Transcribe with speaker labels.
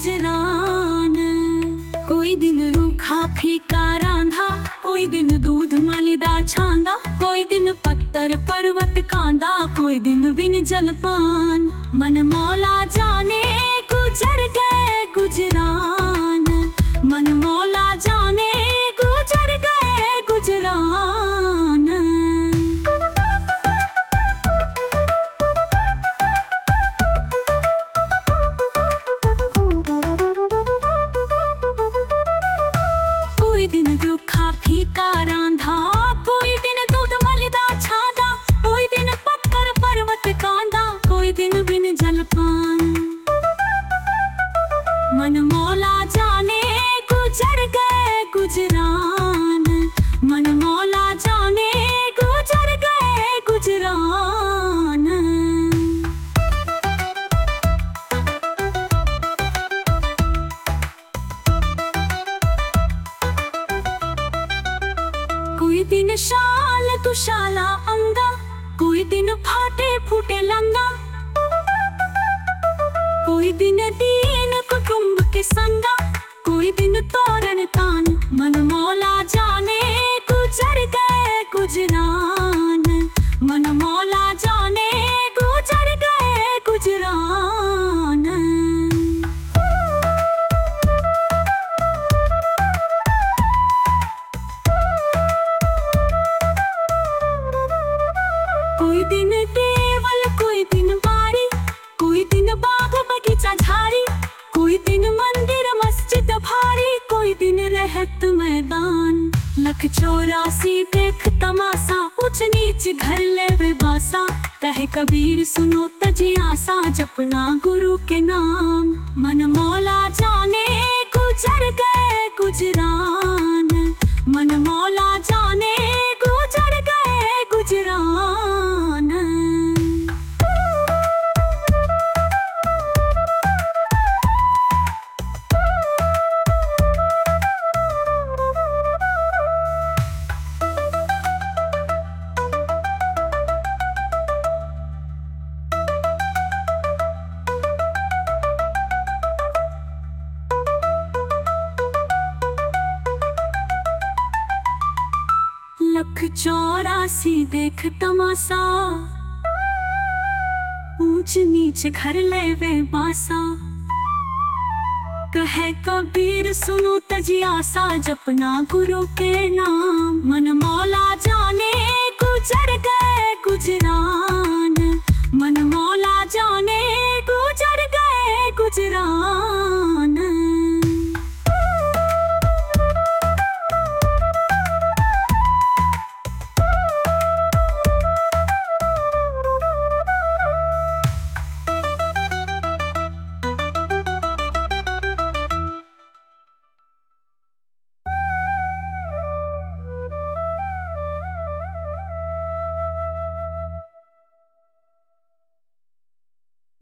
Speaker 1: गुजरान। कोई दिन रूखा फीका रांधा, कोई दिन दूध मलिदा छांदा, कोई दिन पत्थर पर्वत कांदा, कोई दिन बिन जलपान। मन मौला जाने गुजर गए गुजरान, मन मौला जाने गुजर गए गुजरान। कोई दिन रूखा फीका रांधा, कोई दिन दूध मलिदा छांदा, कोई दिन पत्थर पर्वत कांदा, कोई दिन बिन जलपान। मन मौला जाने गुजर गए गुजरान, मन मौला जाने गुजर गए गुजरान। कोई दिन शाल तुशाला अंगा, कोई दिन फाटे फूटे लंगा, कोई दिन दीन कुटुंब के संगा, कोई दिन तोरण तान। मन मौला जाने गुजर गए गुजरान, मन मौला जाने गुजर गए गुजरान। कोई दिन टेबल, कोई दिन बारी, कोई दिन बाग बगीचा झाड़ी, कोई दिन मंदिर मस्जिद भारी, कोई दिन रहत मैदान। लख 84 देख तमाशा, ऊंच नीच घर ले वे बासा। कहे कबीर सुनो तजियासा, जपना गुरु के नाम। मन मौला जाने गुजर गए गुजरान, मन मौला जाने गुजर गए गुजरान। लख 84 देख तमाशा, ऊंच नीच घर ले वे बासा। कहे कबीर सुनो तजियासा, जपना गुरु के नाम। मन